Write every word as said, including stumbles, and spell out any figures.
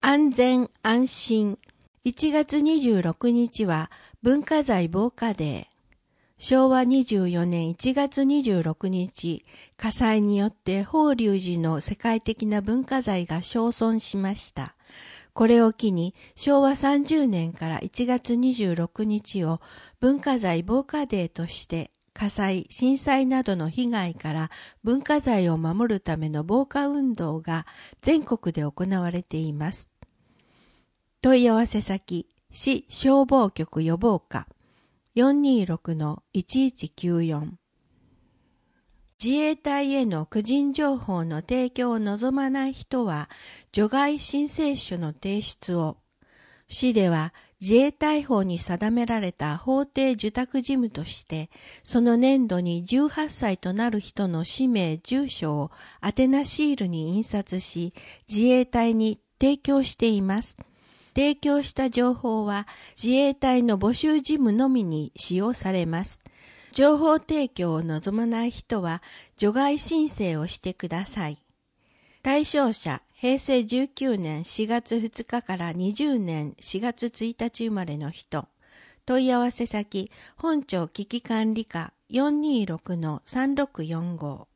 安全安心。いちがつにじゅうろくにちは文化財防火デー。しょうわにじゅうよねんいちがつにじゅうろくにち、火災によって法隆寺の世界的な文化財が焼損しました。これを機にしょうわさんじゅうねんからいちがつにじゅうろくにちを文化財防火デーとして火災、震災などの被害から文化財を守るための防火運動が全国で行われています。問い合わせ先、市消防局予防課 よんにーろくのいちいちきゅうよん。自衛隊への個人情報の提供を望まない人は除外申請書の提出を。市では自衛隊法に定められた法定受託事務としてその年度にじゅうはっさいとなる人の氏名住所を宛名シールに印刷し自衛隊に提供しています。提供した情報は自衛隊の募集事務のみに使用されます。情報提供を望まない人は除外申請をしてください。対象者、へいせいじゅうきゅうねんしがつふつかからにじゅうねんしがつついたち生まれの人。問い合わせ先、本庁危機管理課 よんにーろくのさんろくよんご。